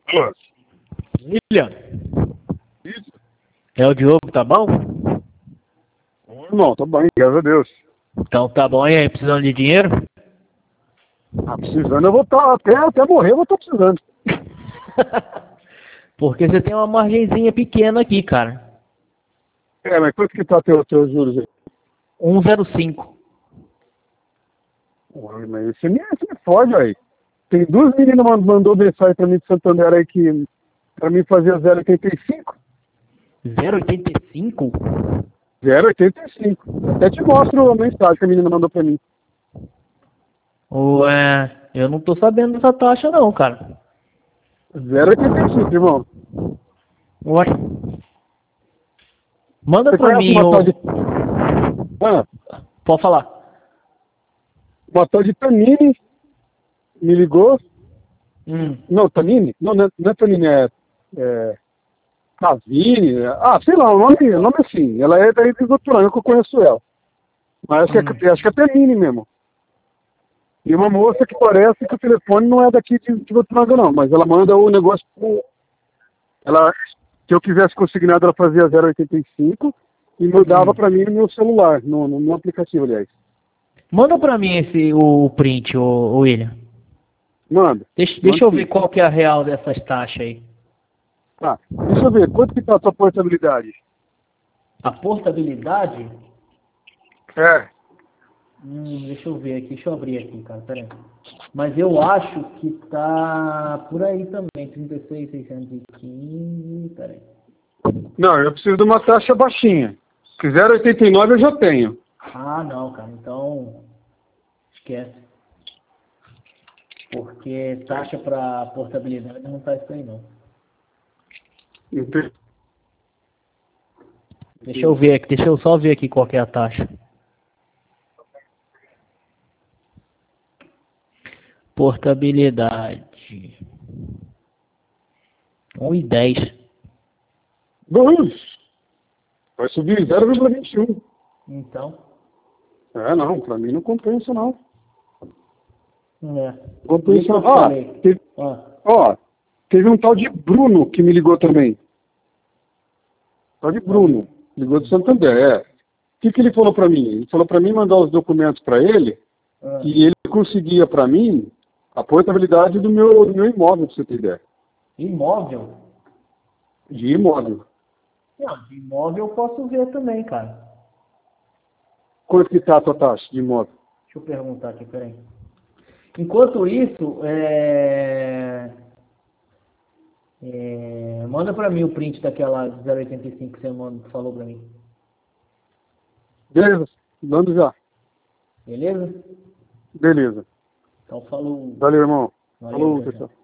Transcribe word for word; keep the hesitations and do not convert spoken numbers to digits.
Alô? William, Isso? é o Diogo, tá bom? Ô, irmão, tô bem, graças a Deus. Então tá bom, e aí, precisando de dinheiro? Ah, precisando, eu vou estar, até, até morrer eu vou estar precisando. Porque você tem uma margenzinha pequena aqui, cara. É, mas quanto que tá teu, teus juros aí? um vírgula zero cinco. Pô, mas você me, você me fode, aí. Tem duas meninas que mandou mensagem pra mim de Santander aí que pra mim fazer zero vírgula oitenta e cinco. zero vírgula oitenta e cinco? zero vírgula oitenta e cinco. Até te mostro a mensagem que a menina mandou pra mim. Ué, eu não tô sabendo dessa taxa não, cara. zero vírgula oitenta e cinco, irmão. Ué. Manda Você pra conhece mim uma tal o... de... Ah, Pode falar. uma tal de Tanini me ligou. Hum. Não, Tanini? Não, não é, não é Tanini, é... é... Cavini, ah, sei lá, o nome, o nome é assim. Ela é daí de Votuporanga, que eu conheço ela. Mas acho que, Hum. é, acho que é Tanini mesmo. E uma moça que parece que o telefone não é daqui de, de Votuporanga, não. Mas ela manda o negócio pro... Ela, se eu quisesse consignado, ela fazia zero vírgula oitenta e cinco e mandava Hum. pra mim no meu celular, no, no meu aplicativo, aliás. Manda pra mim esse, o print, o, o William. Manda. Deixa, Manda deixa eu ver sim. qual que é a real dessas taxas aí. Tá. Deixa eu ver, quanto que tá a tua portabilidade? A portabilidade? É. Hum, deixa eu ver aqui, deixa eu abrir aqui, cara, pera aí. Mas eu acho que tá por aí também, trinta e seis, seiscentos e quinze, pera aí. Não, eu preciso de uma taxa baixinha. Se zero vírgula oitenta e nove eu já tenho. Ah, não, cara, então esquece. Porque taxa para portabilidade não tá isso aí, não. Entendi. Deixa eu ver aqui, deixa eu só ver aqui qual que é a taxa. Portabilidade. um e dez. Vamos. Vai subir zero vírgula vinte e um. Então, É, não, pra mim não compensa, não. é. Por isso Compensa. que eu Ah, falei. teve, Ah, ó, teve um tal de Bruno que me ligou também. Tal de Bruno. Ligou de Santander, é. O que, que ele falou pra mim? Ele falou pra mim mandar os documentos pra ele ah. e ele conseguia pra mim a portabilidade do meu, do meu imóvel, pra você ter ideia. Imóvel? De imóvel. Não, de imóvel eu posso ver também, cara. Quanto que tá a tua taxa de imóvel? Deixa eu perguntar aqui, peraí. Enquanto isso, é... É... manda pra mim o print daquela zero vírgula oitenta e cinco que você manda, falou pra mim. Beleza, mando já. Beleza? Beleza. Então falou. Valeu, irmão. Valeu, Falou, tchau, tchau. pessoal.